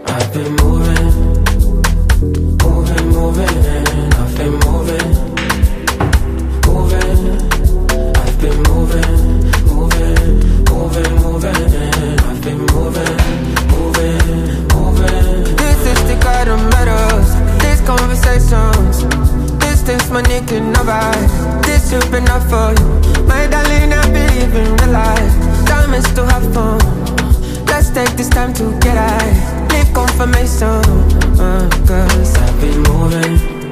I've been moving, moving, moving. I've been moving, moving. I've been moving, moving, moving, moving. I've been moving, moving, moving. This is the kind of matters. These conversations. Distance money can never. This should be enough for you. My darling, I believe in real life.